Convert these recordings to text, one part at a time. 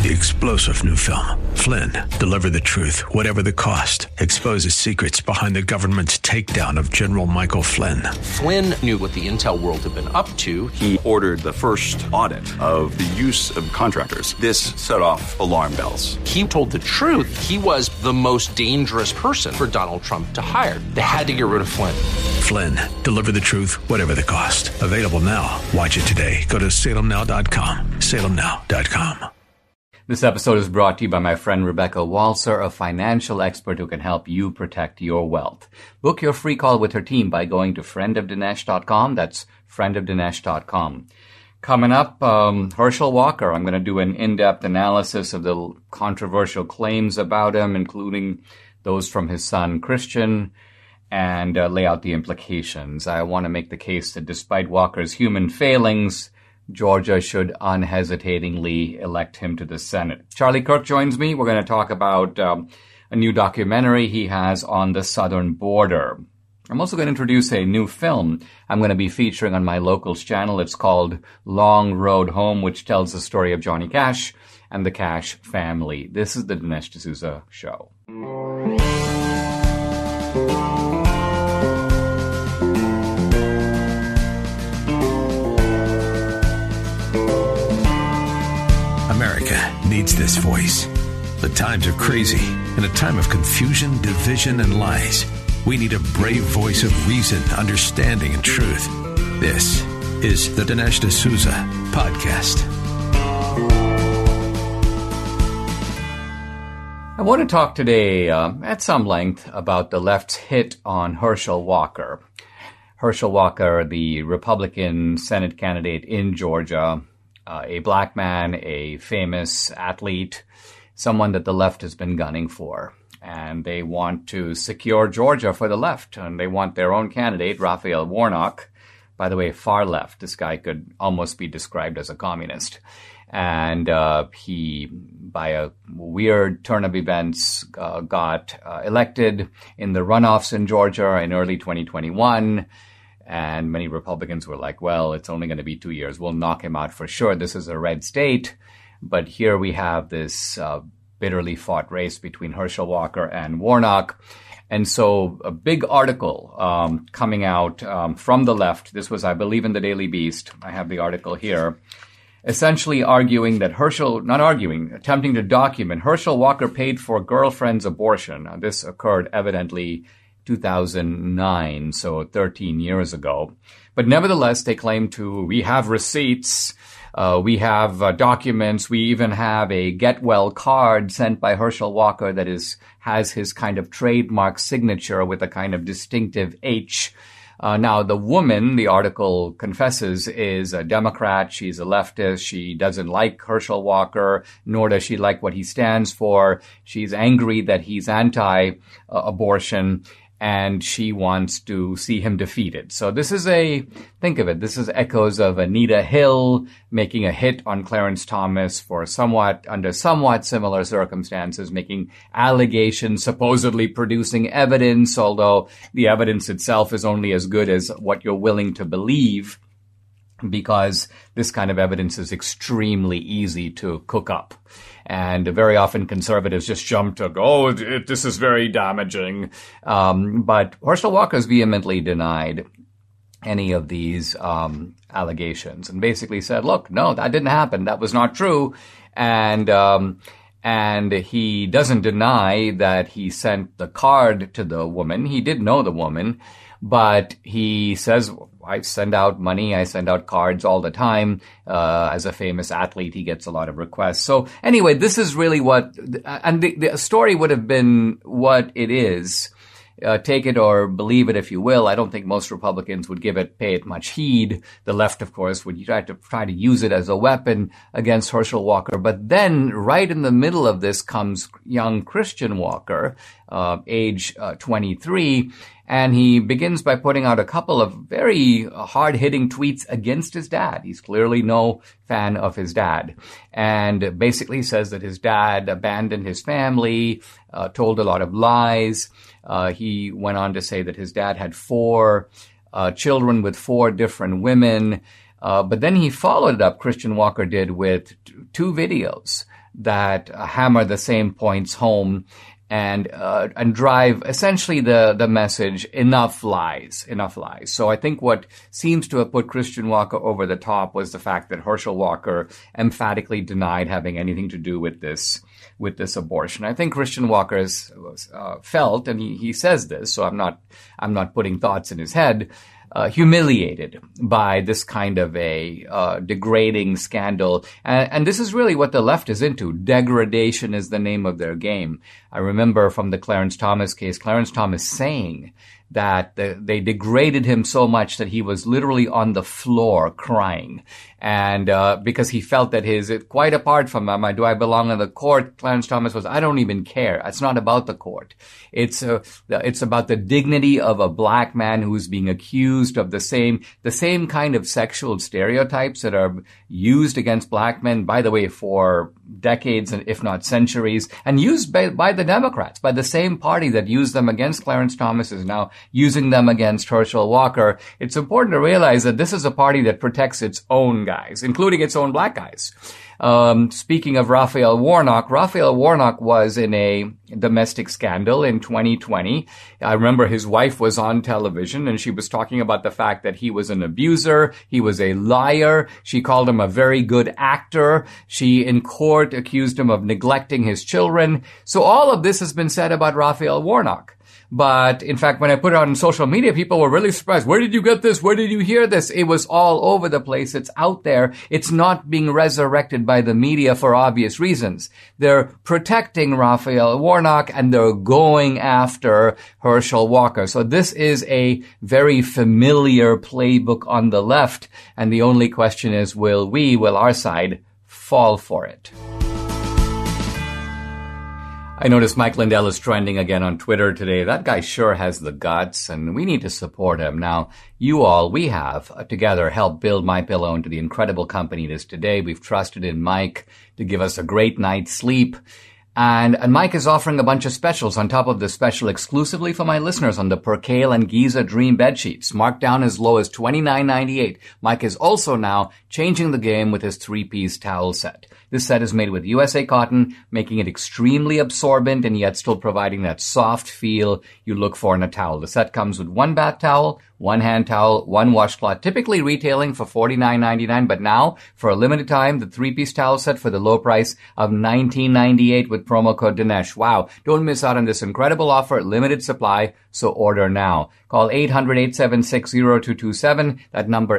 The explosive new film, Flynn, Deliver the Truth, Whatever the Cost, exposes secrets behind the government's takedown of General Michael Flynn. Flynn knew what the intel world had been up to. He ordered the first audit of the use of contractors. This set off alarm bells. He told the truth. He was the most dangerous person for Donald Trump to hire. They had to get rid of Flynn. Flynn, Deliver the Truth, Whatever the Cost. Available now. Watch it today. Go to salemnow.com. salemnow.com. This episode is brought to you by my friend Rebecca Walser, a financial expert who can help you protect your wealth. Book your free call with her team by going to friendofdinesh.com. That's friendofdinesh.com. Coming up, Herschel Walker. I'm going to do an in-depth analysis of the controversial claims about him, including those from his son Christian, and lay out the implications. I want to make the case that despite Walker's human failings, Georgia should unhesitatingly elect him to the Senate. Charlie Kirk joins me. We're going to talk about a new documentary he has on the southern border. I'm also going to introduce a new film I'm going to be featuring on my Locals channel. It's called Long Road Home, which tells the story of Johnny Cash and the Cash family. This is the Dinesh D'Souza Show. America needs this voice. The times are crazy. In a time of confusion, division, and lies, we need a brave voice of reason, understanding, and truth. This is the Dinesh D'Souza Podcast. I want to talk today at some length about the left's hit on Herschel Walker. Herschel Walker, the Republican Senate candidate in Georgia, a black man, a famous athlete, someone that the left has been gunning for. And they want to secure Georgia for the left, and they want their own candidate, Raphael Warnock. By the way, far left. This guy could almost be described as a communist. And he, by a weird turn of events, got elected in the runoffs in Georgia in early 2021. And many Republicans were like, well, it's only going to be 2 years. We'll knock him out for sure. This is a red state. But here we have this bitterly fought race between Herschel Walker and Warnock. And so a big article coming out from the left. This was, I believe, in the Daily Beast. I have the article here. Essentially arguing that attempting to document Herschel Walker paid for girlfriend's abortion. Now, this occurred evidently 2009, so 13 years ago. But nevertheless, they claim we have receipts, we have documents, we even have a get well card sent by Herschel Walker that has his kind of trademark signature with a kind of distinctive H. Now, the woman, the article confesses, is a Democrat. She's a leftist. She doesn't like Herschel Walker, nor does she like what he stands for. She's angry that he's anti-abortion, and she wants to see him defeated. So this is think of it, this is echoes of Anita Hill making a hit on Clarence Thomas under somewhat similar circumstances, making allegations, supposedly producing evidence, although the evidence itself is only as good as what you're willing to believe, because this kind of evidence is extremely easy to cook up. And very often conservatives just jump to go, this is very damaging. But Herschel Walker has vehemently denied any of these allegations and basically said, look, no, that didn't happen. That was not true. And he doesn't deny that he sent the card to the woman. He did know the woman, but he says, I send out money, I send out cards all the time. As a famous athlete, he gets a lot of requests. So anyway, this is really and the story would have been what it is. Take it or believe it if you will. I don't think most Republicans would pay it much heed. The left, of course, would try to use it as a weapon against Herschel Walker. But then right in the middle of this comes young Christian Walker, age 23. And he begins by putting out a couple of very hard-hitting tweets against his dad. He's clearly no fan of his dad. And basically says that his dad abandoned his family, told a lot of lies. He went on to say that his dad had 4 children with 4 different women. But then he followed it up, Christian Walker did, with 2 videos that hammer the same points home and drive essentially the message, enough lies. So I think what seems to have put Christian Walker over the top was the fact that Herschel Walker emphatically denied having anything to do with this abortion. I think Christian Walker has felt, and he says this, so I'm not putting thoughts in his head, humiliated by this kind of a degrading scandal. And this is really what the left is into. Degradation is the name of their game. I remember from the Clarence Thomas case, Clarence Thomas saying that they degraded him so much that he was literally on the floor crying. And because he felt that quite apart from do I belong in the court, Clarence Thomas was, I don't even care. It's not about the court. It's about the dignity of a black man who's being accused of the same kind of sexual stereotypes that are used against black men, by the way, for decades and if not centuries, and used by the Democrats, by the same party that used them against Clarence Thomas is now using them against Herschel Walker. It's important to realize that this is a party that protects its own guys, including its own black guys. Speaking of Raphael Warnock was in a domestic scandal in 2020. I remember his wife was on television and she was talking about the fact that he was an abuser. He was a liar. She called him a very good actor. She in court accused him of neglecting his children. So all of this has been said about Raphael Warnock. But in fact, when I put it out on social media, people were really surprised. Where did you get this? Where did you hear this? It was all over the place. It's out there. It's not being resurrected by the media for obvious reasons. They're protecting Raphael Warnock and they're going after Herschel Walker. So this is a very familiar playbook on the left. And the only question is, will our side fall for it? I noticed Mike Lindell is trending again on Twitter today. That guy sure has the guts, and we need to support him. Now, we have together helped build MyPillow into the incredible company it is today. We've trusted in Mike to give us a great night's sleep. And Mike is offering a bunch of specials on top of the special exclusively for my listeners on the Percale and Giza Dream bed sheets, marked down as low as $29.98. Mike is also now changing the game with his 3-piece towel set. This set is made with USA cotton, making it extremely absorbent and yet still providing that soft feel you look for in a towel. The set comes with 1 bath towel, 1 hand towel, 1 washcloth, typically retailing for $49.99, but now, for a limited time, the 3-piece towel set for the low price of $19.98 with promo code Dinesh. Wow, don't miss out on this incredible offer, limited supply, so order now. Call 800-876-0227, that number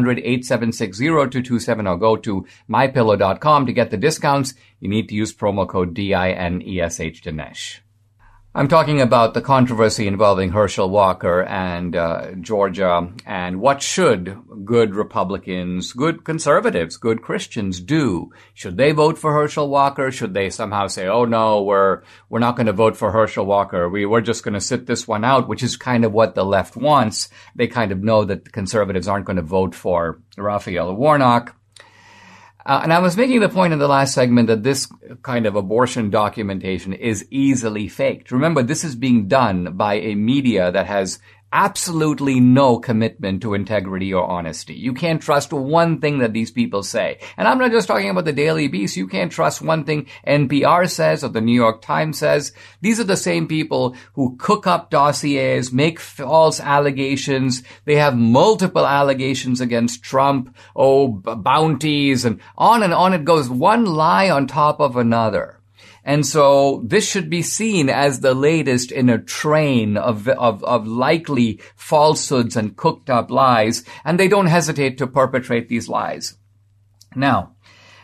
800-876-0227, or go to mypillow.com to get the discounts. You need to use promo code DINESH Dinesh. I'm talking about the controversy involving Herschel Walker and Georgia, and what should good Republicans, good conservatives, good Christians do? Should they vote for Herschel Walker? Should they somehow say, oh no, we're not going to vote for Herschel Walker. We're just going to sit this one out, which is kind of what the left wants. They kind of know that the conservatives aren't going to vote for Raphael Warnock. And I was making the point in the last segment that this kind of abortion documentation is easily faked. Remember, this is being done by a media that has absolutely no commitment to integrity or honesty. You can't trust one thing that these people say. And I'm not just talking about the Daily Beast. You can't trust one thing NPR says or the New York Times says. These are the same people who cook up dossiers, make false allegations. They have multiple allegations against Trump, bounties, and on it goes, one lie on top of another. And so this should be seen as the latest in a train of likely falsehoods and cooked up lies, and they don't hesitate to perpetrate these lies. Now,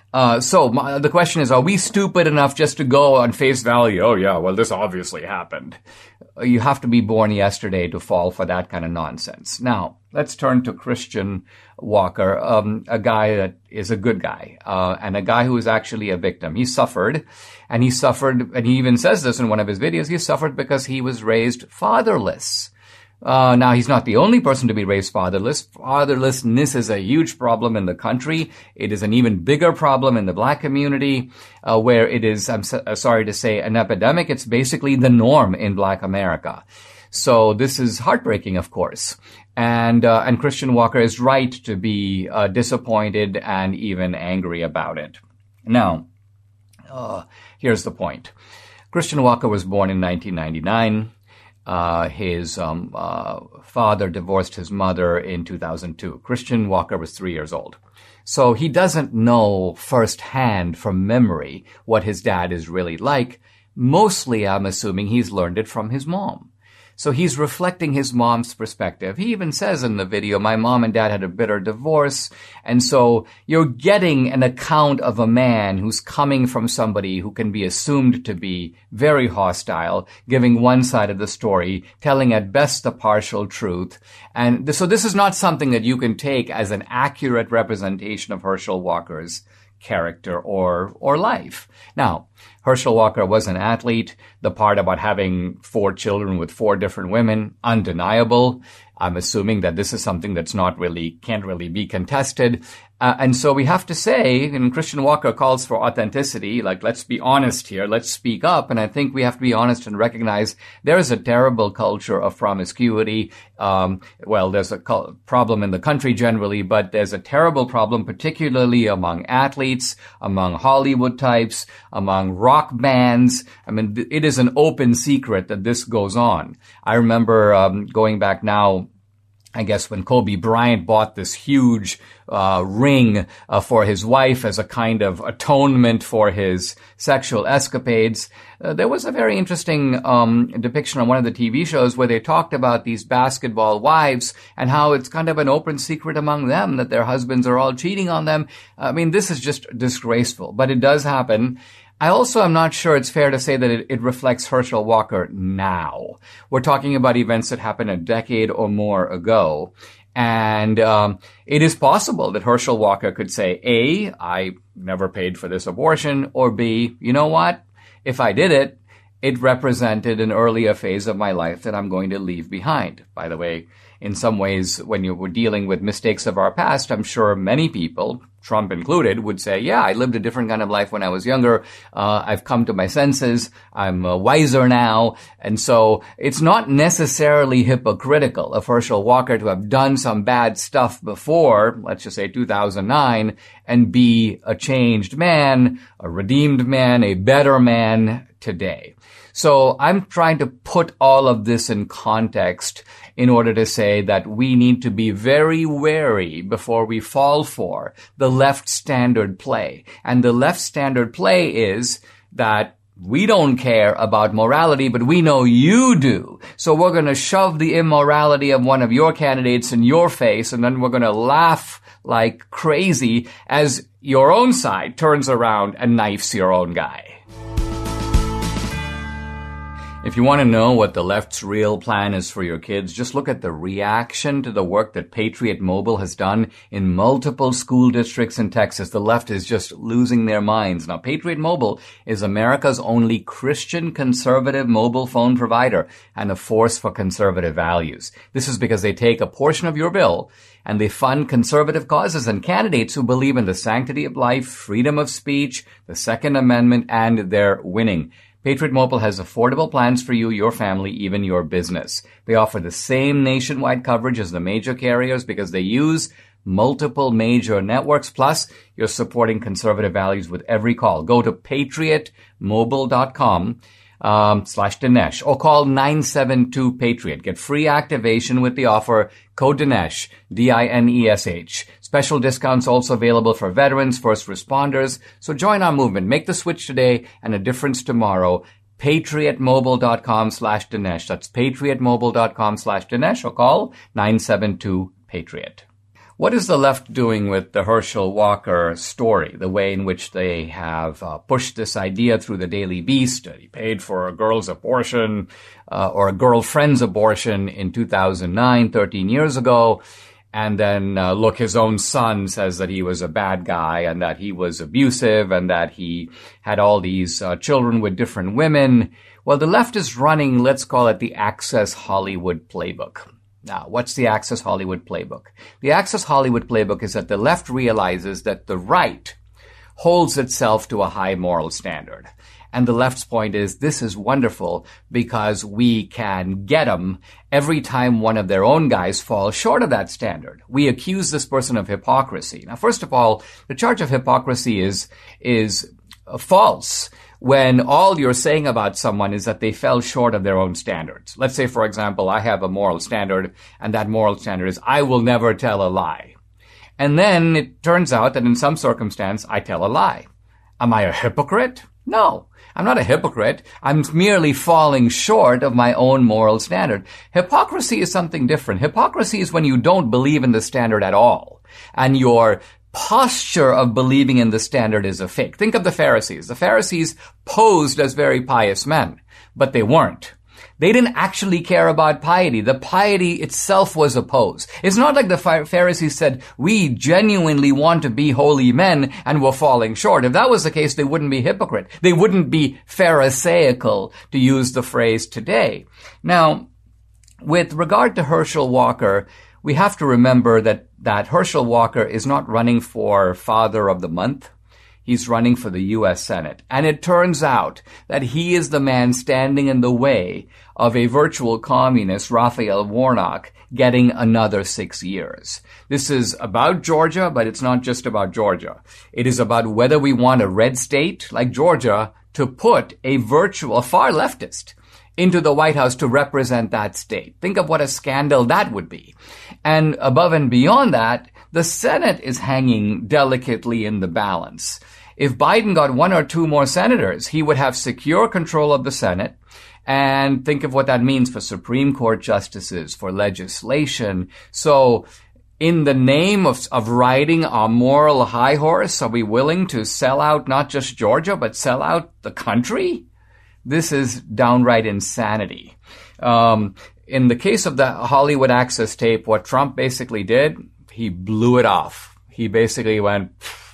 the question is, are we stupid enough just to go on face value? Oh yeah, well this obviously happened. You have to be born yesterday to fall for that kind of nonsense. Now, let's turn to Christian Walker, a guy that is a good guy, and a guy who is actually a victim. He suffered, and he even says this in one of his videos, he suffered because he was raised fatherless. Now, he's not the only person to be raised fatherless. Fatherlessness is a huge problem in the country. It is an even bigger problem in the black community, where it is, I'm sorry to say, an epidemic. It's basically the norm in black America. So this is heartbreaking, of course. And Christian Walker is right to be disappointed and even angry about it. Now, Here's the point. Christian Walker was born in 1999. His father divorced his mother in 2002. Christian Walker was 3 years old. So he doesn't know firsthand from memory what his dad is really like. Mostly, I'm assuming he's learned it from his mom. So he's reflecting his mom's perspective. He even says in the video, my mom and dad had a bitter divorce. And so you're getting an account of a man who's coming from somebody who can be assumed to be very hostile, giving one side of the story, telling at best the partial truth. And so this is not something that you can take as an accurate representation of Herschel Walker's character or life. Now, Herschel Walker was an athlete. The part about having 4 children with 4 different women, undeniable. I'm assuming that this is something that's can't really be contested. And so we have to say, and Christian Walker calls for authenticity, like, let's be honest here, let's speak up. And I think we have to be honest and recognize there is a terrible culture of promiscuity. There's a problem in the country generally, but there's a terrible problem, particularly among athletes, among Hollywood types, among rock bands. I mean, it is an open secret that this goes on. I remember going back now, I guess when Kobe Bryant bought this huge ring for his wife as a kind of atonement for his sexual escapades, there was a very interesting depiction on one of the TV shows where they talked about these basketball wives and how it's kind of an open secret among them that their husbands are all cheating on them. I mean, this is just disgraceful, but it does happen. I also am not sure it's fair to say that it reflects Herschel Walker now. We're talking about events that happened a decade or more ago. And it is possible that Herschel Walker could say, A, I never paid for this abortion, or B, you know what? If I did it, it represented an earlier phase of my life that I'm going to leave behind. By the way, in some ways, when you were dealing with mistakes of our past, I'm sure many people, Trump included, would say, yeah, I lived a different kind of life when I was younger. I've come to my senses. I'm wiser now. And so it's not necessarily hypocritical of Herschel Walker to have done some bad stuff before, let's just say 2009, and be a changed man, a redeemed man, a better man today. So I'm trying to put all of this in context in order to say that we need to be very wary before we fall for the left standard play. And the left standard play is that we don't care about morality, but we know you do. So we're going to shove the immorality of one of your candidates in your face, and then we're going to laugh like crazy as your own side turns around and knifes your own guy. If you want to know what the left's real plan is for your kids, just look at the reaction to the work that Patriot Mobile has done in multiple school districts in Texas. The left is just losing their minds. Now, Patriot Mobile is America's only Christian conservative mobile phone provider and a force for conservative values. This is because they take a portion of your bill and they fund conservative causes and candidates who believe in the sanctity of life, freedom of speech, the Second Amendment, and they're winning. Patriot Mobile has affordable plans for you, your family, even your business. They offer the same nationwide coverage as the major carriers because they use multiple major networks. Plus, you're supporting conservative values with every call. Go to patriotmobile.com /Dinesh or call 972-PATRIOT. Get free activation with the offer code Dinesh, DINESH. Special discounts also available for veterans, first responders. So join our movement. Make the switch today and a difference tomorrow. patriotmobile.com /Dinesh. That's patriotmobile.com /Dinesh or call 972-PATRIOT. What is the left doing with the Herschel Walker story, the way in which they have pushed this idea through the Daily Beast? He paid for a girl's abortion or a girlfriend's abortion in 2009, 13 years ago. And then, look, his own son says that he was a bad guy and that he was abusive and that he had all these children with different women. Well, the left is running, let's call it the Access Hollywood playbook. Now, what's the Access Hollywood playbook? The Access Hollywood playbook is that the left realizes that the right holds itself to a high moral standard. And the left's point is this is wonderful because we can get them every time one of their own guys falls short of that standard. We accuse this person of hypocrisy. Now, first of all, the charge of hypocrisy is false when all you're saying about someone is that they fell short of their own standards. Let's say, for example, I have a moral standard, and that moral standard is I will never tell a lie. And then it turns out that in some circumstance, I tell a lie. Am I a hypocrite? No, I'm not a hypocrite. I'm merely falling short of my own moral standard. Hypocrisy is something different. Hypocrisy is when you don't believe in the standard at all, and your posture of believing in the standard is a fake. Think of the Pharisees. The Pharisees posed as very pious men, but they weren't. They didn't actually care about piety. The piety itself was a pose. It's not like the Pharisees said, we genuinely want to be holy men and we're falling short. If that was the case, they wouldn't be hypocrite. They wouldn't be Pharisaical, to use the phrase today. Now, with regard to Herschel Walker, we have to remember that Herschel Walker is not running for Father of the Month. He's running for the U.S. Senate. And it turns out that he is the man standing in the way of a virtual communist, Raphael Warnock, getting another 6 years. This is about Georgia, but it's not just about Georgia. It is about whether we want a red state like Georgia to put a far leftist into the White House to represent that state. Think of what a scandal that would be. And above and beyond that, the Senate is hanging delicately in the balance. If Biden got 1 or 2 more senators, he would have secure control of the Senate. And think of what that means for Supreme Court justices, for legislation. So in the name of riding a moral high horse, are we willing to sell out not just Georgia, but sell out the country? This is downright insanity. In the case of the Hollywood Access tape, what Trump basically did, he blew it off. He basically went,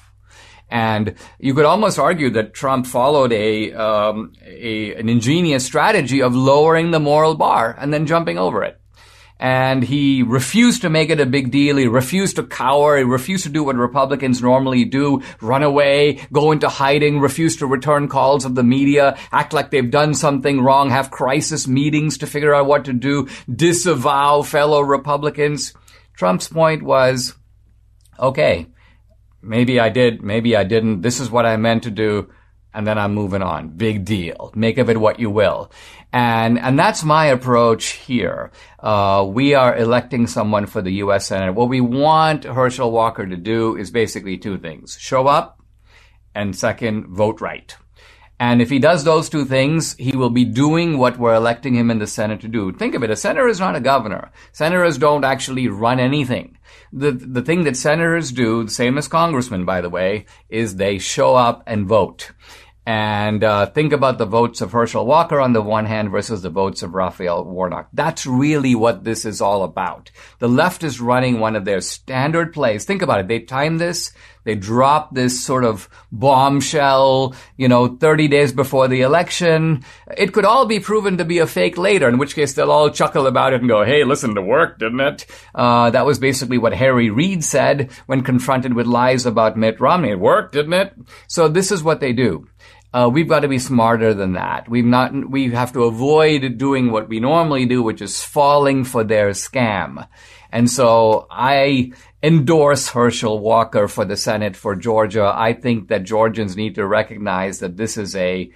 and you could almost argue that Trump followed an ingenious strategy of lowering the moral bar and then jumping over it. And he refused to make it a big deal. He refused to cower. He refused to do what Republicans normally do, run away, go into hiding, refuse to return calls of the media, act like they've done something wrong, have crisis meetings to figure out what to do, disavow fellow Republicans. Trump's point was, okay, maybe I did, maybe I didn't. This is what I meant to do. And then I'm moving on. Big deal. Make of it what you will. And that's my approach here. We are electing someone for the U.S. Senate. What we want Herschel Walker to do is basically 2 things. Show up, and second, vote right. And if he does those 2 things, he will be doing what we're electing him in the Senate to do. Think of it. A senator is not a governor. Senators don't actually run anything. The thing that senators do, the same as congressmen, by the way, is they show up and vote. And think about the votes of Herschel Walker on the one hand versus the votes of Raphael Warnock. That's really what this is all about. The left is running one of their standard plays. Think about it. They timed this. They dropped this sort of bombshell, 30 days before the election. It could all be proven to be a fake later, in which case they'll all chuckle about it and go, hey, listen, it worked, didn't it? That was basically what Harry Reid said when confronted with lies about Mitt Romney. It worked, didn't it? So this is what they do. We've got to be smarter than that. We have to avoid doing what we normally do, which is falling for their scam. And so I endorse Herschel Walker for the Senate for Georgia. I think that Georgians need to recognize that this is a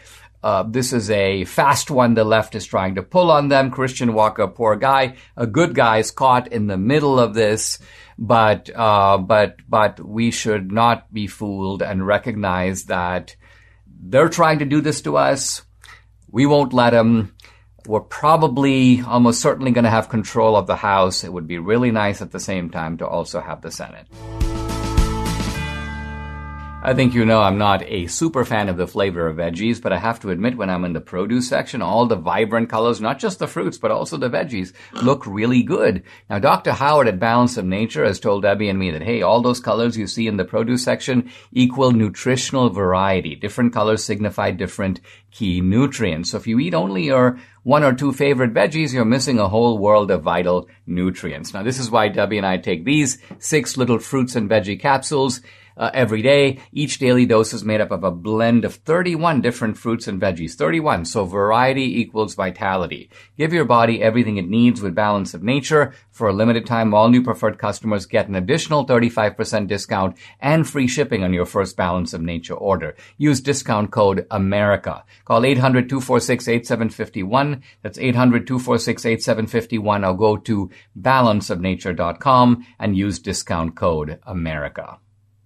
fast one the left is trying to pull on them. Christian Walker, poor guy, a good guy, is caught in the middle of this. But we should not be fooled and recognize that they're trying to do this to us. We won't let them. We're probably almost certainly going to have control of the House. It would be really nice at the same time to also have the Senate. I think I'm not a super fan of the flavor of veggies, but I have to admit when I'm in the produce section, all the vibrant colors, not just the fruits, but also the veggies, look really good. Now, Dr. Howard at Balance of Nature has told Debbie and me that, hey, all those colors you see in the produce section equal nutritional variety. Different colors signify different key nutrients. So if you eat only your 1 or 2 favorite veggies, you're missing a whole world of vital nutrients. Now, this is why Debbie and I take these 6 little fruits and veggie capsules. every day. Each daily dose is made up of a blend of 31 different fruits and veggies. 31. So variety equals vitality. Give your body everything it needs with Balance of Nature. For a limited time, all new preferred customers get an additional 35% discount and free shipping on your first Balance of Nature order. Use discount code AMERICA. Call 800-246-8751. That's 800-246-8751. Or go to balanceofnature.com and use discount code AMERICA.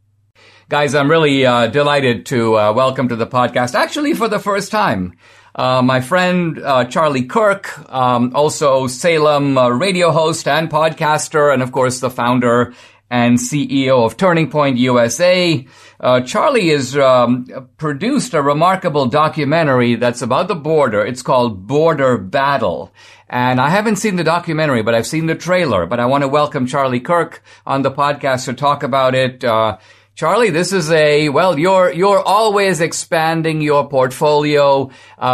Guys, I'm really delighted to welcome to the podcast, actually for the first time, my friend Charlie Kirk, also Salem radio host and podcaster, and of course the founder and CEO of Turning Point USA. Charlie has produced a remarkable documentary that's about the border. It's called Border Battle. And I haven't seen the documentary, but I've seen the trailer. But I want to welcome Charlie Kirk on the podcast to talk about it. Charlie, this is you're always expanding your portfolio,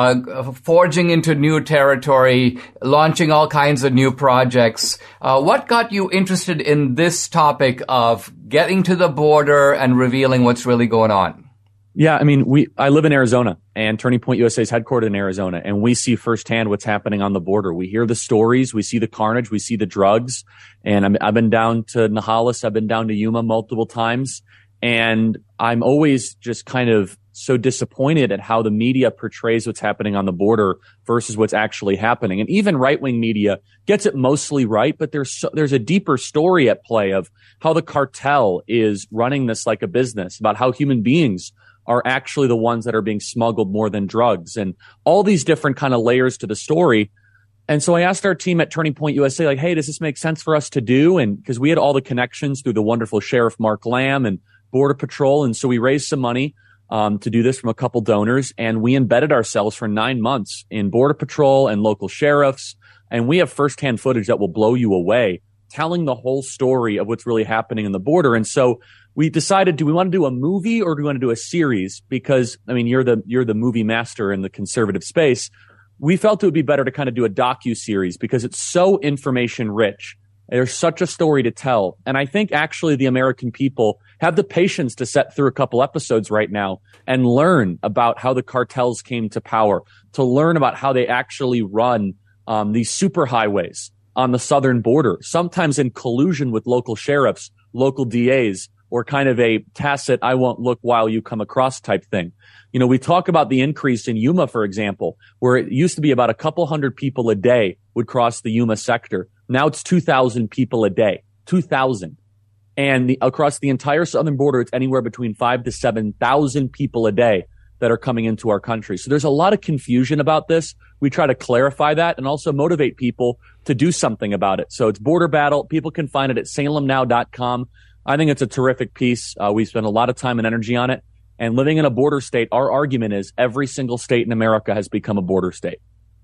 forging into new territory, launching all kinds of new projects. What got you interested in this topic of getting to the border and revealing what's really going on? Yeah, I mean, I live in Arizona, and Turning Point USA is headquartered in Arizona, and we see firsthand what's happening on the border. We hear the stories, we see the carnage, we see the drugs, and I've been down to Nogales, I've been down to Yuma multiple times. And I'm always just kind of so disappointed at how the media portrays what's happening on the border versus what's actually happening. And even right-wing media gets it mostly right, but there's a deeper story at play of how the cartel is running this like a business, about how human beings are actually the ones that are being smuggled more than drugs, and all these different kind of layers to the story. And so I asked our team at Turning Point USA, like, hey, does this make sense for us to do? And because we had all the connections through the wonderful Sheriff Mark Lamb and Border Patrol. And so we raised some money to do this from a couple donors, and we embedded ourselves for 9 months in Border Patrol and local sheriffs. And we have firsthand footage that will blow you away, telling the whole story of what's really happening in the border. And so we decided, do we want to do a movie or do we want to do a series? Because, I mean, you're the movie master in the conservative space. We felt it would be better to kind of do a docu-series because it's so information rich. There's such a story to tell. And I think actually the American people have the patience to sit through a couple episodes right now and learn about how the cartels came to power, to learn about how they actually run these superhighways on the southern border, sometimes in collusion with local sheriffs, local DAs, or kind of a tacit, I won't look while you come across type thing. You know, we talk about the increase in Yuma, for example, where it used to be about a couple hundred people a day would cross the Yuma sector. Now it's 2,000 people a day, 2,000. And across the entire southern border, it's anywhere between 5,000 to 7,000 people a day that are coming into our country. So there's a lot of confusion about this. We try to clarify that and also motivate people to do something about it. So it's Border Battle. People can find it at salemnow.com. I think it's a terrific piece. We spend a lot of time and energy on it. And living in a border state, our argument is every single state in America has become a border state.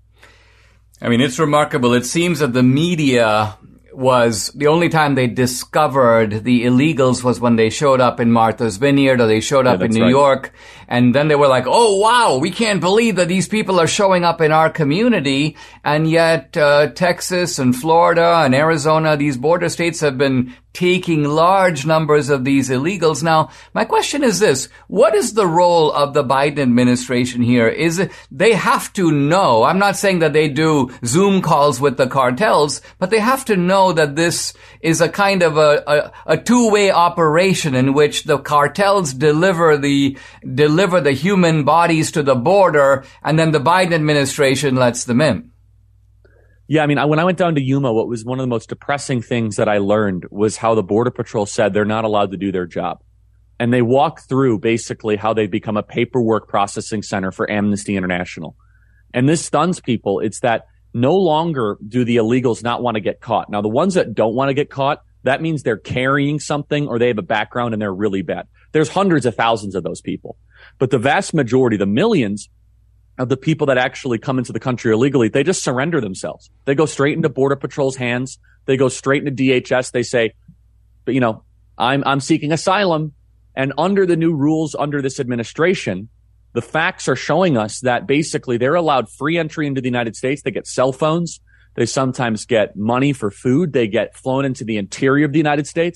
I mean, it's remarkable. It seems that the media was the only time they discovered the illegals was when they showed up in Martha's Vineyard or they showed up in New York. And then they were like, oh, wow, we can't believe that these people are showing up in our community. And yet Texas and Florida and Arizona, these border states have been taking large numbers of these illegals. Now, my question is this. What is the role of the Biden administration here? Is it, they have to know, I'm not saying that they do Zoom calls with the cartels, but they have to know that this is a kind of a two-way operation in which the cartels deliver the human bodies to the border, and then the Biden administration lets them in. Yeah, I mean, when I went down to Yuma, what was one of the most depressing things that I learned was how the Border Patrol said they're not allowed to do their job. And they walk through basically how they've become a paperwork processing center for Amnesty International. And this stuns people. It's that no longer do the illegals not want to get caught. Now, the ones that don't want to get caught, that means they're carrying something or they have a background and they're really bad. There's hundreds of thousands of those people. But the vast majority, the millions of the people that actually come into the country illegally, they just surrender themselves. They go straight into Border Patrol's hands. They go straight into DHS. They say, but you know, I'm seeking asylum. And under the new rules under this administration, the facts are showing us that basically they're allowed free entry into the United States. They get cell phones. They sometimes get money for food. They get flown into the interior of the United States.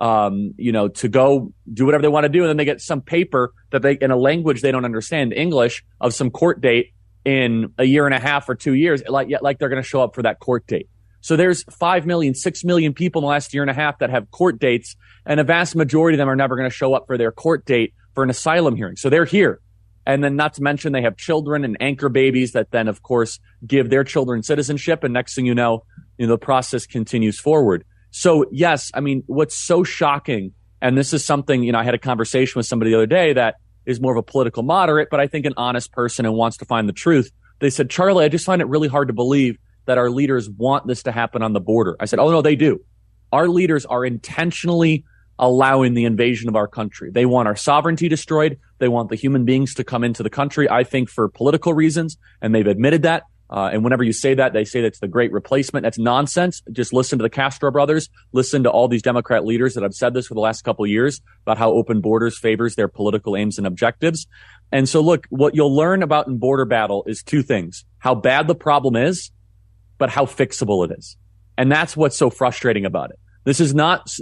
to go do whatever they want to do. And then they get some paper that they, in a language they don't understand, English, of some court date in a year and a half or 2 years, like they're going to show up for that court date. So there's 5 million, 6 million people in the last year and a half that have court dates, and a vast majority of them are never going to show up for their court date for an asylum hearing. So they're here. And then not to mention they have children and anchor babies that then, of course, give their children citizenship. And next thing you know, the process continues forward. So yes, I mean, what's so shocking, and this is something, I had a conversation with somebody the other day that is more of a political moderate, but I think an honest person and wants to find the truth. They said, Charlie, I just find it really hard to believe that our leaders want this to happen on the border. I said, oh, no, they do. Our leaders are intentionally allowing the invasion of our country. They want our sovereignty destroyed. They want the human beings to come into the country, I think, for political reasons, and they've admitted that. And whenever you say that, they say that's the great replacement. That's nonsense. Just listen to the Castro brothers. Listen to all these Democrat leaders that have said this for the last couple of years about how open borders favors their political aims and objectives. And so, look, what you'll learn about in border battle is two things: how bad the problem is, but how fixable it is. And that's what's so frustrating about it. This is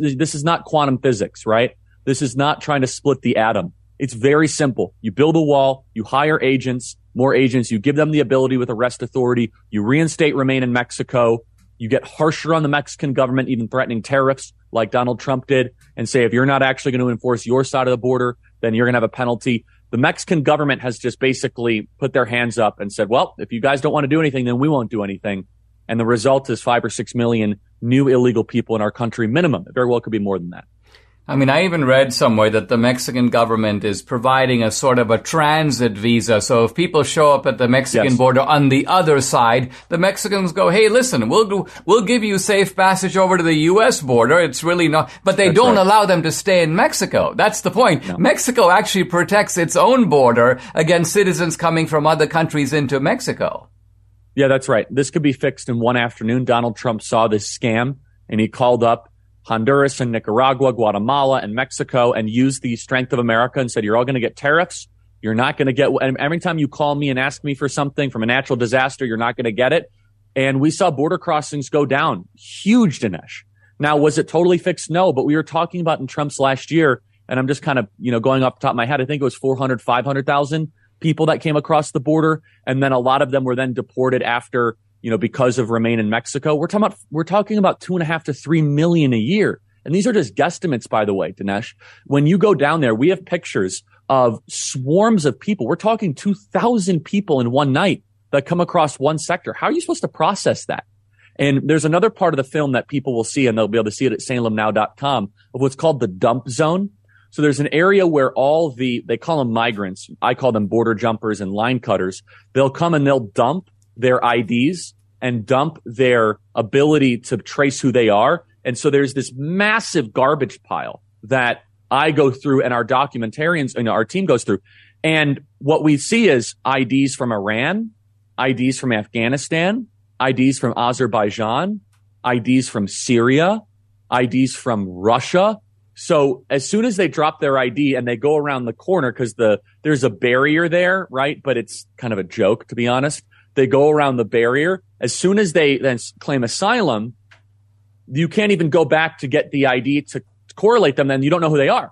not quantum physics, right? This is not trying to split the atom. It's very simple. You build a wall, you hire agents, more agents, you give them the ability with arrest authority, you reinstate Remain in Mexico, you get harsher on the Mexican government, even threatening tariffs like Donald Trump did, and say if you're not actually going to enforce your side of the border, then you're going to have a penalty. The Mexican government has just basically put their hands up and said, well, if you guys don't want to do anything, then we won't do anything. And the result is 5 or 6 million new illegal people in our country minimum. It very well could be more than that. I mean, I even read somewhere that the Mexican government is providing a sort of a transit visa. So if people show up at the Mexican border on the other side, the Mexicans go, hey, listen, we'll give you safe passage over to the U.S. border. It's really not, but they don't allow them to stay in Mexico. That's the point. No. Mexico actually protects its own border against citizens coming from other countries into Mexico. Yeah, that's right. This could be fixed in one afternoon. Donald Trump saw this scam and he called up Honduras and Nicaragua, Guatemala and Mexico and used the strength of America and said, you're all going to get tariffs. You're not going to get, and every time you call me and ask me for something from a natural disaster, you're not going to get it. And we saw border crossings go down. Huge, Dinesh. Now, was it totally fixed? No, but we were talking about in Trump's last year, and I'm just kind of, going off the top of my head, I think it was 400, 500,000 people that came across the border. And then a lot of them were then deported after, because of Remain in Mexico. We're talking about 2.5 to 3 million a year. And these are just guesstimates, by the way, Dinesh. When you go down there, we have pictures of swarms of people. We're talking 2,000 people in one night that come across one sector. How are you supposed to process that? And there's another part of the film that people will see, and they'll be able to see it at salemnow.com, of what's called the dump zone. So there's an area where they call them migrants. I call them border jumpers and line cutters. They'll come and they'll dump their IDs and dump their ability to trace who they are. And so there's this massive garbage pile that I go through and our documentarians and our team goes through. And what we see is IDs from Iran, IDs from Afghanistan, IDs from Azerbaijan, IDs from Syria, IDs from Russia. So as soon as they drop their ID and they go around the corner, because there's a barrier there, right? But it's kind of a joke, to be honest. They go around the barrier. As soon as they then claim asylum, you can't even go back to get the ID to correlate them. Then you don't know who they are.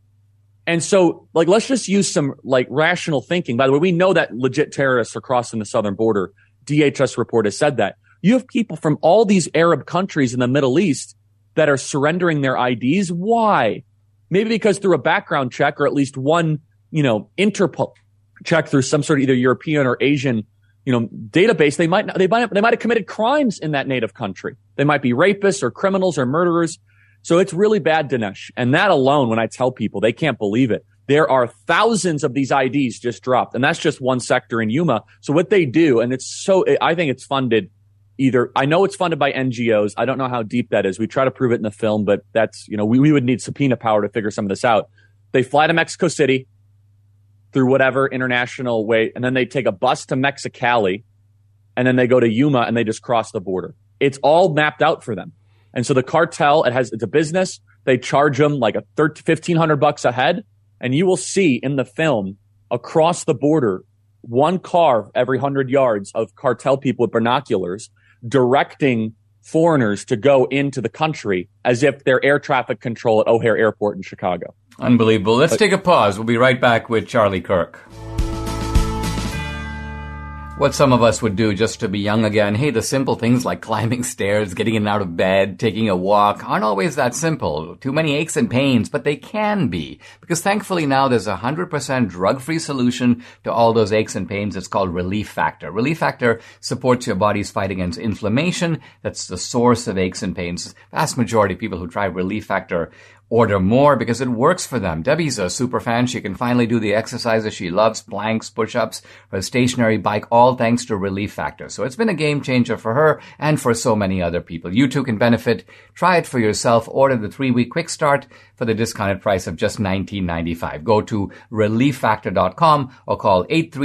And so, let's just use some rational thinking. By the way, we know that legit terrorists are crossing the southern border. DHS report has said that. You have people from all these Arab countries in the Middle East that are surrendering their IDs. Why? Maybe because through a background check or at least one, Interpol check through some sort of either European or Asian, database, they might have committed crimes in that native country. They might be rapists or criminals or murderers. So it's really bad, Dinesh. And that alone, when I tell people, they can't believe it. There are thousands of these IDs just dropped, and that's just one sector in Yuma. So what they do, and I think it's funded I know it's funded by NGOs. I don't know how deep that is. We try to prove it in the film, but that's, we would need subpoena power to figure some of this out. They fly to Mexico City through whatever international way, and then they take a bus to Mexicali, and then they go to Yuma and they just cross the border. It's all mapped out for them. And so the cartel, it's a business. They charge them like $1,500 a head. And you will see in the film across the border, one car every 100 yards of cartel people with binoculars directing foreigners to go into the country as if they're air traffic control at O'Hare Airport in Chicago. Unbelievable. Let's take a pause. We'll be right back with Charlie Kirk. What some of us would do just to be young again. Hey, the simple things like climbing stairs, getting in and out of bed, taking a walk aren't always that simple. Too many aches and pains, but they can be. Because thankfully now there's a 100% drug-free solution to all those aches and pains. It's called Relief Factor. Relief Factor supports your body's fight against inflammation. That's the source of aches and pains. Vast majority of people who try Relief Factor order more because it works for them. Debbie's a super fan. She can finally do the exercises she loves, planks, push-ups, her stationary bike, all thanks to Relief Factor. So it's been a game changer for her and for so many other people. You too can benefit. Try it for yourself. Order the 3-week quick start for the discounted price of just $19.95. Go to relieffactor.com or call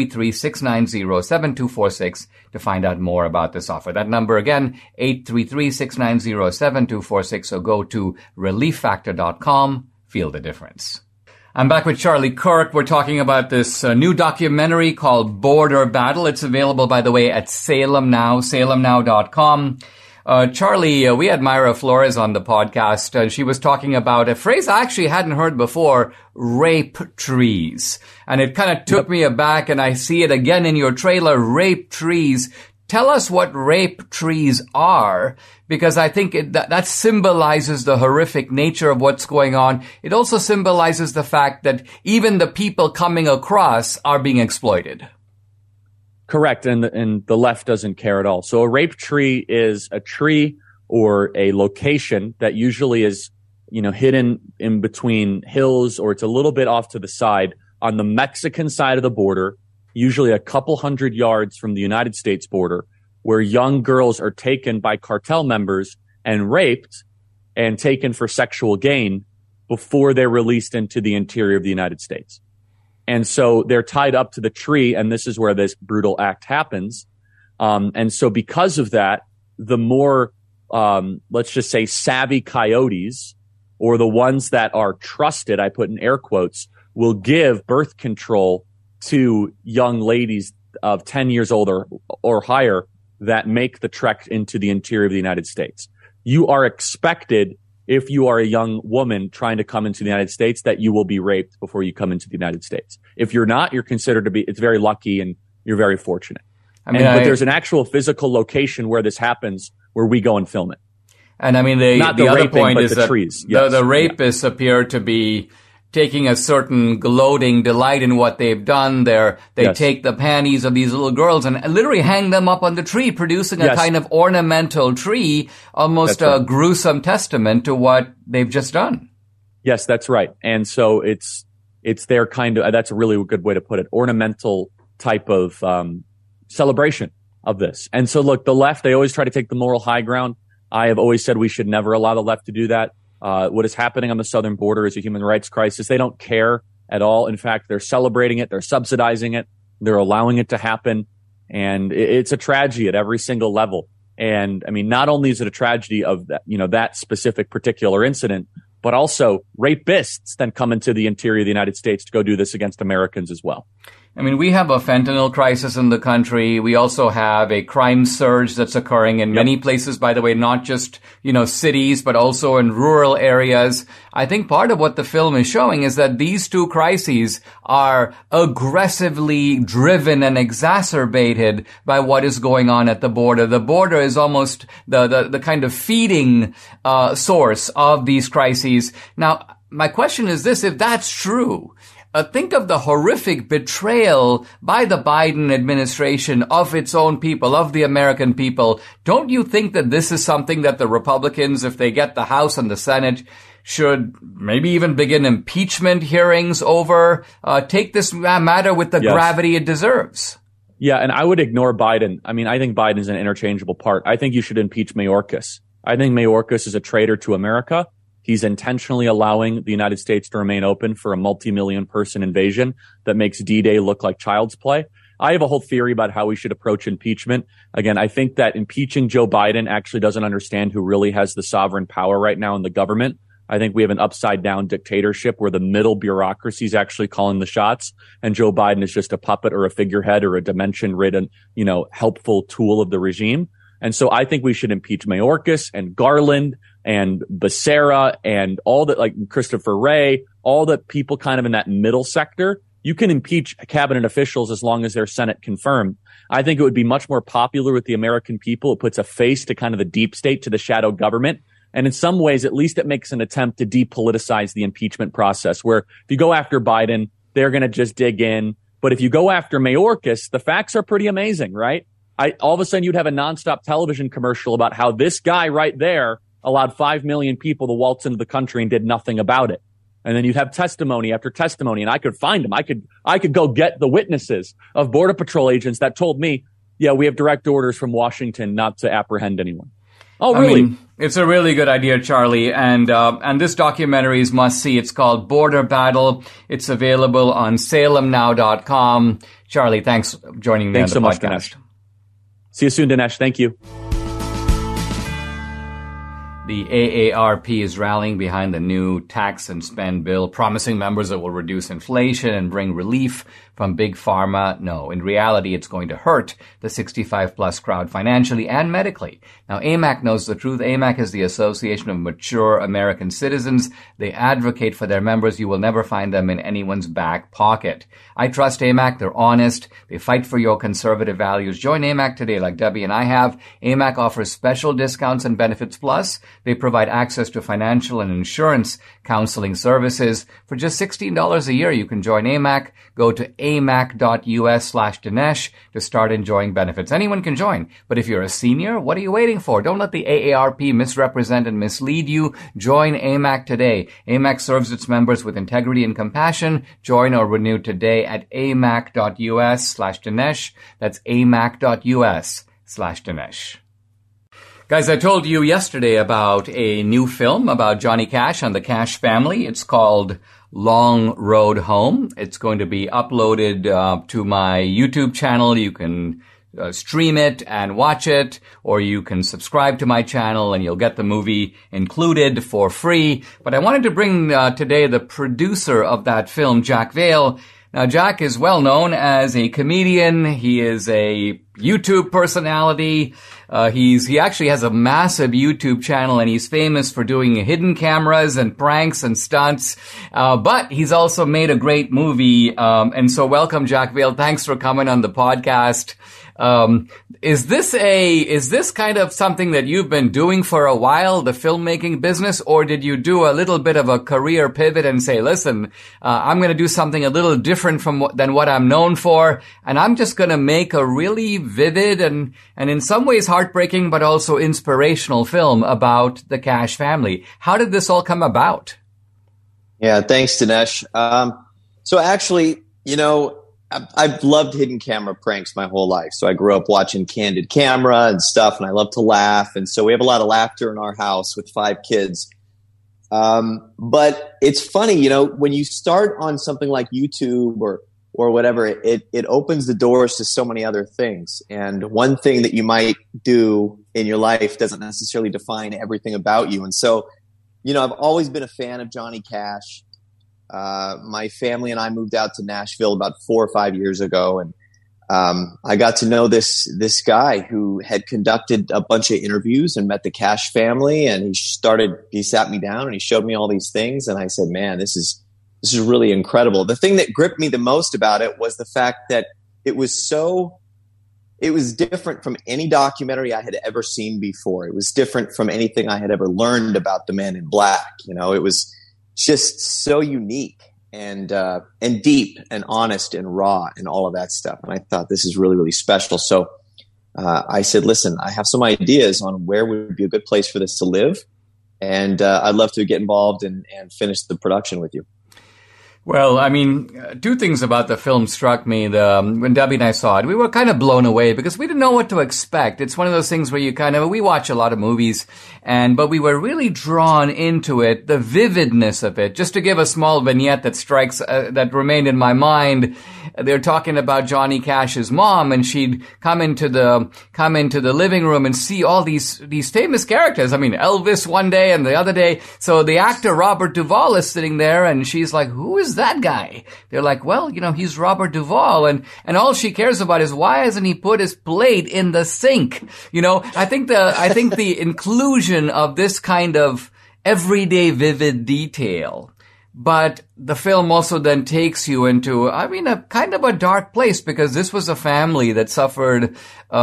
833-690-7246 to find out more about this offer. That number again, 833-690-7246. So go to relieffactor.com. Feel the difference. I'm back with Charlie Kirk. We're talking about this new documentary called Border Battle. It's available, by the way, at Salem Now, salemnow.com. Charlie, we had Myra Flores on the podcast, and she was talking about a phrase I actually hadn't heard before, rape trees. And it kind of took me aback, and I see it again in your trailer, rape trees. Tell us what rape trees are, because I think that symbolizes the horrific nature of what's going on. It also symbolizes the fact that even the people coming across are being exploited. Correct, and the left doesn't care at all. So a rape tree is a tree or a location that usually is, hidden in between hills, or it's a little bit off to the side on the Mexican side of the border, usually a couple hundred yards from the United States border, where young girls are taken by cartel members and raped and taken for sexual gain before they're released into the interior of the United States. And so they're tied up to the tree, and this is where this brutal act happens. And so because of that, the more, let's just say, savvy coyotes, or the ones that are trusted, I put in air quotes, will give birth control to young ladies of 10 years old or higher that make the trek into the interior of the United States. You are expected, if you are a young woman trying to come into the United States, that you will be raped before you come into the United States. If you're not, you're considered to be, it's very lucky and you're very fortunate. But there's an actual physical location where this happens, where we go and film it. And I mean, the other raping, point is the that trees. Yes. the rapists appear to be taking a certain gloating delight in what they've done. They take the panties of these little girls and literally hang them up on the tree, producing a kind of ornamental tree, almost a gruesome testament to what they've just done. Yes, that's right. And so it's their kind of, that's a really good way to put it, ornamental type of celebration of this. And so look, the left, they always try to take the moral high ground. I have always said we should never allow the left to do that. What is happening on the southern border is a human rights crisis. They don't care at all. In fact, they're celebrating it. They're subsidizing it. They're allowing it to happen. And it's a tragedy at every single level. And I mean, not only is it a tragedy of that, that specific particular incident, but also rapists then come into the interior of the United States to go do this against Americans as well. I mean, we have a fentanyl crisis in the country. We also have a crime surge that's occurring in many places, by the way, not just, cities, but also in rural areas. I think part of what the film is showing is that these two crises are aggressively driven and exacerbated by what is going on at the border. The border is almost the kind of feeding source of these crises. Now, my question is this: if that's true, think of the horrific betrayal by the Biden administration of its own people, of the American people. Don't you think that this is something that the Republicans, if they get the House and the Senate, should maybe even begin impeachment hearings over? Take this matter with the gravity it deserves. Yeah, and I would ignore Biden. I mean, I think Biden is an interchangeable part. I think you should impeach Mayorkas. I think Mayorkas is a traitor to America. He's intentionally allowing the United States to remain open for a multi-million person invasion that makes D-Day look like child's play. I have a whole theory about how we should approach impeachment. Again, I think that impeaching Joe Biden actually doesn't understand who really has the sovereign power right now in the government. I think we have an upside down dictatorship where the middle bureaucracy is actually calling the shots, and Joe Biden is just a puppet or a figurehead or a dimension ridden, helpful tool of the regime. And so I think we should impeach Mayorkas and Garland and Becerra and all that, like Christopher Wray, all the people kind of in that middle sector. You can impeach cabinet officials as long as they're Senate confirmed. I think it would be much more popular with the American people. It puts a face to kind of the deep state, to the shadow government. And in some ways, at least it makes an attempt to depoliticize the impeachment process, where if you go after Biden, they're going to just dig in. But if you go after Mayorkas, the facts are pretty amazing, right? All of a sudden you'd have a nonstop television commercial about how this guy right there allowed 5 million people to waltz into the country and did nothing about it. And then you'd have testimony after testimony, and I could find them. I could go get the witnesses of Border Patrol agents that told me, yeah, we have direct orders from Washington not to apprehend anyone. Oh, really? I mean, it's a really good idea, Charlie. And this documentary is must see. It's called Border Battle. It's available on salemnow.com. Charlie, thanks for joining me on the podcast. Thanks so much, Dinesh. See you soon, Dinesh. Thank you. The AARP is rallying behind the new tax and spend bill, promising members it will reduce inflation and bring relief from big pharma. No, in reality, it's going to hurt the 65-plus crowd financially and medically. Now, AMAC knows the truth. AMAC is the Association of Mature American Citizens. They advocate for their members. You will never find them in anyone's back pocket. I trust AMAC. They're honest. They fight for your conservative values. Join AMAC today like Debbie and I have. AMAC offers special discounts and benefits plus. They provide access to financial and insurance counseling services. For just $16 a year, you can join AMAC. Go to amac.us/Dinesh to start enjoying benefits. Anyone can join, but if you're a senior, what are you waiting for? Don't let the AARP misrepresent and mislead you. Join AMAC today. AMAC serves its members with integrity and compassion. Join or renew today at amac.us/Dinesh. That's amac.us/Dinesh. Guys, I told you yesterday about a new film about Johnny Cash and the Cash family. It's called Long Road Home. It's going to be uploaded to my YouTube channel. You can stream it and watch it, or you can subscribe to my channel and you'll get the movie included for free. But I wanted to bring today the producer of that film, Jack Vale. Now, Jack is well known as a comedian. He is a YouTube personality. He actually has a massive YouTube channel, and he's famous for doing hidden cameras and pranks and stunts. But he's also made a great movie. And so welcome, Jack Vale. Thanks for coming on the podcast. Is this kind of something that you've been doing for a while, the filmmaking business, or did you do a little bit of a career pivot and say, listen, I'm going to do something a little different than what I'm known for, and I'm just going to make a really vivid and in some ways heartbreaking, but also inspirational film about the Cash family. How did this all come about? Yeah, thanks, Dinesh. So actually, I've loved hidden camera pranks my whole life. So I grew up watching Candid Camera and stuff, and I love to laugh. And so we have a lot of laughter in our house with 5 kids. But it's funny, when you start on something like YouTube or whatever, it opens the doors to so many other things. And one thing that you might do in your life doesn't necessarily define everything about you. And so, I've always been a fan of Johnny Cash. My family and I moved out to Nashville about 4 or 5 years ago, and I got to know this guy who had conducted a bunch of interviews and met the Cash family, and he sat me down and he showed me all these things, and I said, man, this is really incredible. The thing that gripped me the most about it was the fact that it was different from any documentary I had ever seen before. It was different from anything I had ever learned about the Man in Black. It was just so unique and deep and honest and raw and all of that stuff. And I thought, this is really, really special. So I said, listen, I have some ideas on where would be a good place for this to live. And I'd love to get involved and finish the production with you. Well, I mean, 2 things about the film struck me. When Debbie and I saw it, we were kind of blown away because we didn't know what to expect. It's one of those things where we watch a lot of movies, but we were really drawn into it, the vividness of it. Just to give a small vignette that remained in my mind, they're talking about Johnny Cash's mom, and she'd come into the living room and see all these famous characters. I mean, Elvis one day and the other day. So the actor Robert Duvall is sitting there, and she's like, who is who's that guy? They're like, well, he's Robert Duvall. And all she cares about is why hasn't he put his plate in the sink? I think the inclusion of this kind of everyday vivid detail, but the film also then takes you into, a kind of a dark place, because this was a family that suffered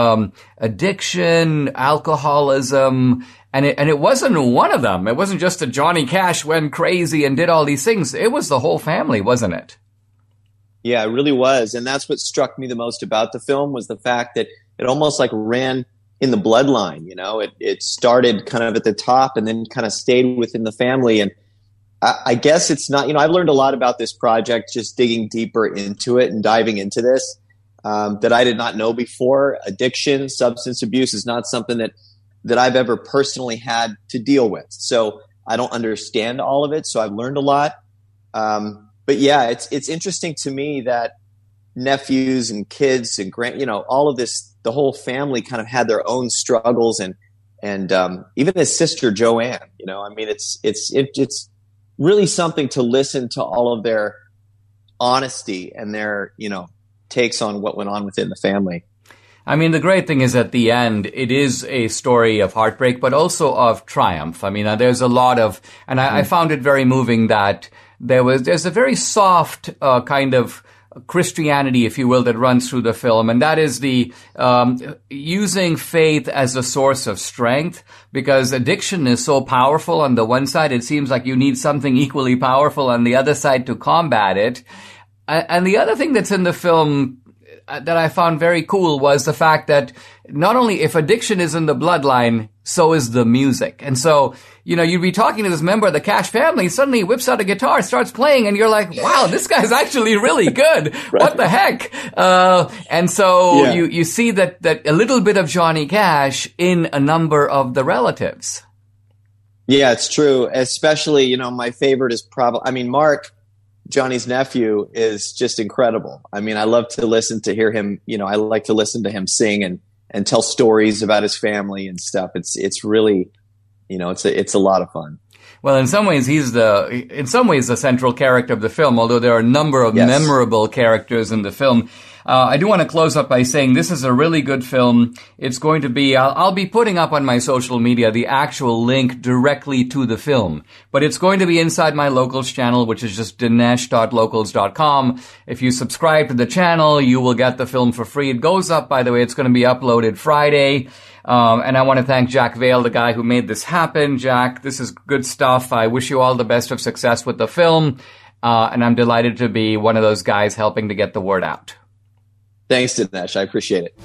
addiction, alcoholism, and it wasn't one of them. It wasn't just that Johnny Cash went crazy and did all these things. It was the whole family, wasn't it? Yeah, it really was. And that's what struck me the most about the film, was the fact that it almost like ran in the bloodline. It started kind of at the top and then kind of stayed within the family. And I guess it's not, I've learned a lot about this project just digging deeper into it and diving into this that I did not know before. Addiction, substance abuse is not something that I've ever personally had to deal with. So I don't understand all of it. So I've learned a lot. But yeah, it's interesting to me that nephews and kids and all of this, the whole family kind of had their own struggles, and even his sister Joanne. It's really something to listen to all of their honesty and their takes on what went on within the family. The great thing is at the end, it is a story of heartbreak, but also of triumph. There's a lot of, and I found it very moving that there's a very soft kind of Christianity, if you will, that runs through the film, and that is the using faith as a source of strength, because addiction is so powerful. On the one side, it seems like you need something equally powerful on the other side to combat it. And the other thing that's in the film that I found very cool was the fact that not only if addiction is in the bloodline, so is the music. And so, you'd be talking to this member of the Cash family, suddenly he whips out a guitar, starts playing, and you're like, wow, this guy's actually really good. Right. What the heck? And so you see that a little bit of Johnny Cash in a number of the relatives. Yeah, it's true. Especially, my favorite is probably, Mark, Johnny's nephew, is just incredible. I love to hear him, I like to listen to him sing and tell stories about his family and stuff. It's really, it's a lot of fun. Well, in some ways, he's the central character of the film, although there are a number of memorable characters in the film. I do want to close up by saying this is a really good film. It's going to be, I'll be putting up on my social media the actual link directly to the film, but it's going to be inside my Locals channel, which is just dinesh.locals.com. If you subscribe to the channel, you will get the film for free. It goes up, by the way, it's going to be uploaded Friday. And I want to thank Jack Vale, the guy who made this happen. Jack, this is good stuff. I wish you all the best of success with the film. And I'm delighted to be one of those guys helping to get the word out. Thanks, Dinesh. I appreciate it.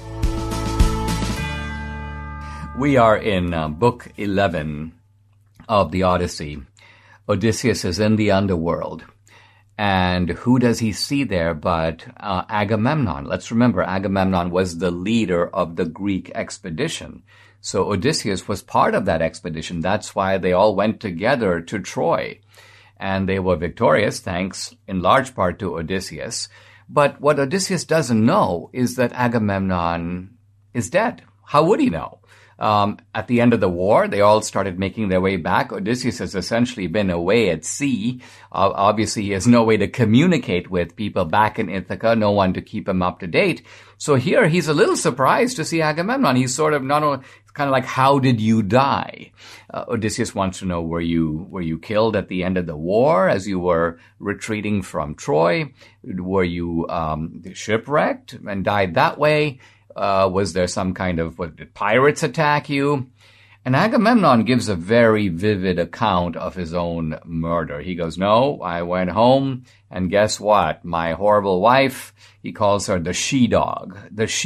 We are in Book 11 of the Odyssey. Odysseus is in the underworld. And who does he see there but Agamemnon? Let's remember, Agamemnon was the leader of the Greek expedition. So Odysseus was part of that expedition. That's why they all went together to Troy. And they were victorious, thanks in large part to Odysseus. But what Odysseus doesn't know is that Agamemnon is dead. How would he know? At the end of the war, they all started making their way back. Odysseus has essentially been away at sea. Obviously, he has no way to communicate with people back in Ithaca, no one to keep him up to date. So here, he's a little surprised to see Agamemnon. He's sort of not only kind of like, how did you die? Odysseus wants to know, were you killed at the end of the war as you were retreating from Troy? Were you shipwrecked and died that way? Was there some kind of, did pirates attack you? And Agamemnon gives a very vivid account of his own murder. He goes, no, I went home, and guess what? My horrible wife, he calls her the she-dog,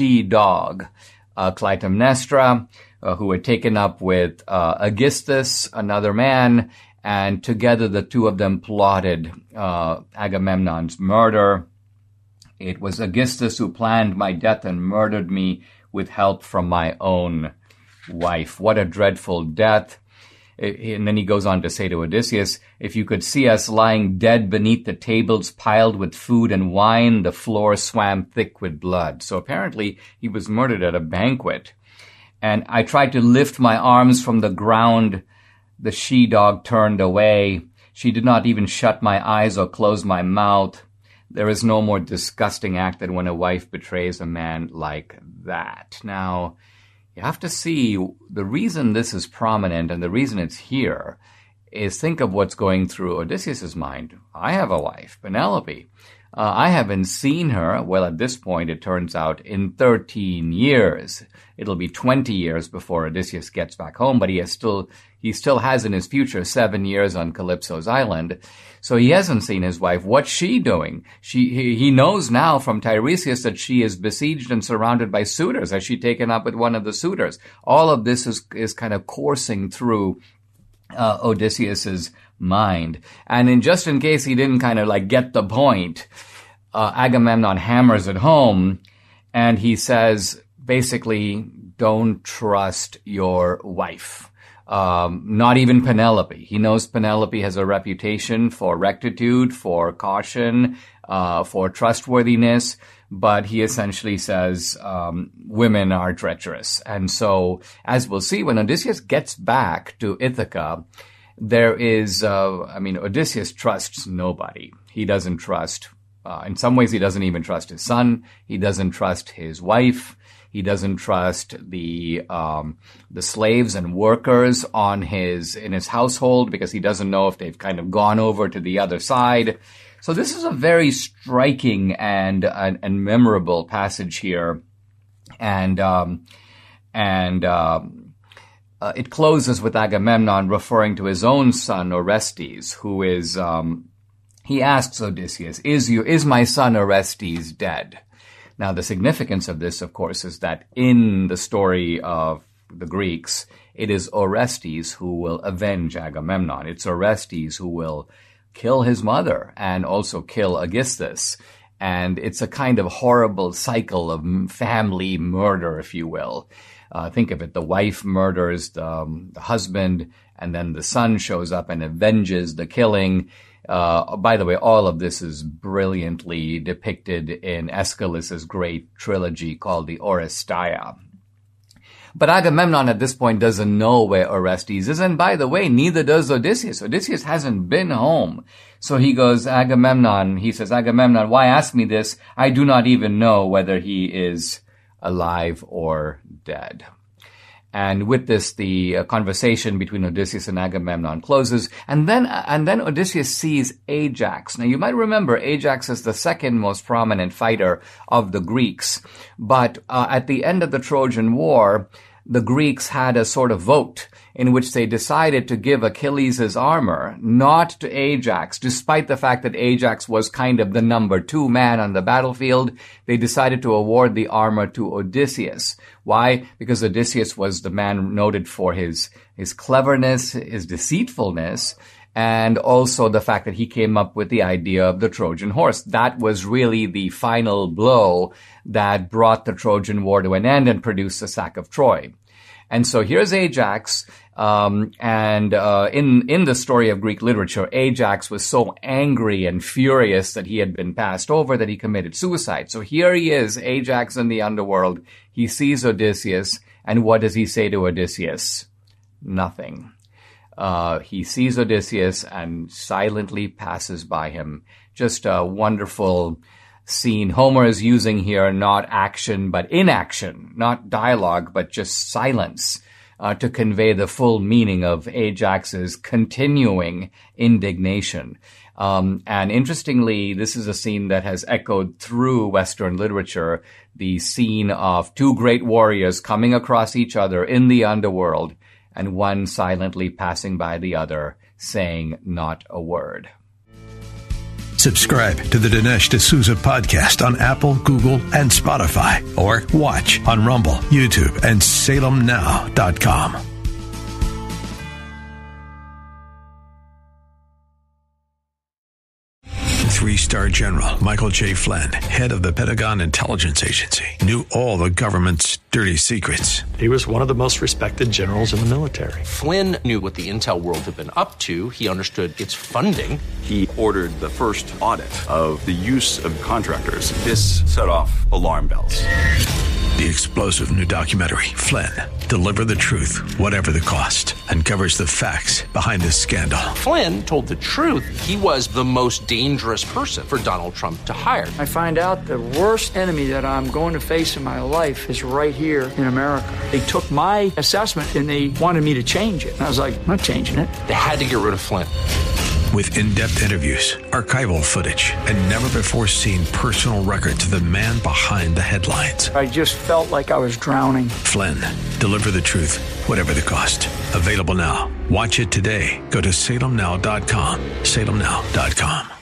Clytemnestra, who had taken up with Aegisthus, another man, and together the two of them plotted Agamemnon's murder. It was Aegisthus who planned my death and murdered me with help from my own wife. What a dreadful death. And then he goes on to say to Odysseus, if you could see us lying dead beneath the tables piled with food and wine, the floor swam thick with blood. So apparently he was murdered at a banquet. And I tried to lift my arms from the ground. The she-dog turned away. She did not even shut my eyes or close my mouth. There is no more disgusting act than when a wife betrays a man like that. Now, you have to see the reason this is prominent and the reason it's here is think of what's going through Odysseus' mind. I have a wife, Penelope. I haven't seen her, well, at this point, it turns out, in 13 years. It'll be 20 years before Odysseus gets back home, but he still has in his future 7 years on Calypso's island. So he hasn't seen his wife. What's she doing? He knows now from Tiresias that she is besieged and surrounded by suitors. Has she taken up with one of the suitors? All of this is kind of coursing through Odysseus's mind. And just in case he didn't kind of like get the point, Agamemnon hammers it home and he says, basically, don't trust your wife. Not even Penelope. He knows Penelope has a reputation for rectitude, for caution, for trustworthiness, but he essentially says women are treacherous. And so, as we'll see, when Odysseus gets back to Ithaca, there is, Odysseus trusts nobody. He doesn't trust, in some ways he doesn't even trust his son. He doesn't trust his wife. He doesn't trust the slaves and workers in his household because he doesn't know if they've kind of gone over to the other side. So this is a very striking and memorable passage here, and it closes with Agamemnon referring to his own son Orestes, who is. He asks Odysseus, "Is my son Orestes dead?" Now, the significance of this, of course, is that in the story of the Greeks, it is Orestes who will avenge Agamemnon. It's Orestes who will kill his mother and also kill Aegisthus. And it's a kind of horrible cycle of family murder, if you will. Think of it. The wife murders the husband, and then the son shows up and avenges the killing. By the way, all of this is brilliantly depicted in Aeschylus's great trilogy called the Oresteia. But Agamemnon at this point doesn't know where Orestes is, and by the way, neither does Odysseus. Odysseus hasn't been home. So he says, Agamemnon, why ask me this? I do not even know whether he is alive or dead. And with this, the conversation between Odysseus and Agamemnon closes. And then Odysseus sees Ajax. Now, you might remember Ajax is the second most prominent fighter of the Greeks. But at the end of the Trojan War, the Greeks had a sort of vote in which they decided to give Achilles his armor, not to Ajax. Despite the fact that Ajax was kind of the number 2 man on the battlefield, they decided to award the armor to Odysseus. Why? Because Odysseus was the man noted for his cleverness, his deceitfulness, and also the fact that he came up with the idea of the Trojan horse. That was really the final blow that brought the Trojan War to an end and produced the sack of Troy. And so here's Ajax, in the story of Greek literature, Ajax was so angry and furious that he had been passed over that he committed suicide. So here he is, Ajax in the underworld. He sees Odysseus, and what does he say to Odysseus? Nothing. He sees Odysseus and silently passes by him. Just a wonderful scene. Homer is using here not action, but inaction, not dialogue, but just silence, to convey the full meaning of Ajax's continuing indignation. And interestingly, this is a scene that has echoed through Western literature, the scene of 2 great warriors coming across each other in the underworld, and one silently passing by the other, saying not a word. Subscribe to the Dinesh D'Souza podcast on Apple, Google, and Spotify, or watch on Rumble, YouTube, and SalemNow.com. 3-star General Michael J. Flynn, head of the Pentagon Intelligence Agency, knew all the government's dirty secrets. He was one of the most respected generals in the military. Flynn knew what the intel world had been up to. He understood its funding. He ordered the first audit of the use of contractors. This set off alarm bells. The explosive new documentary, Flynn, Deliver the Truth, Whatever the Cost, uncovers the facts behind this scandal. Flynn told the truth. He was the most dangerous person for Donald Trump to hire. I find out the worst enemy that I'm going to face in my life is right here in America. They took my assessment and they wanted me to change it. And I was like, I'm not changing it. They had to get rid of Flynn. With in-depth interviews, archival footage, and never-before-seen personal records of the man behind the headlines. I just felt like I was drowning. Flynn, Deliver the Truth, Whatever the Cost. Available now. Watch it today. Go to salemnow.com. salemnow.com.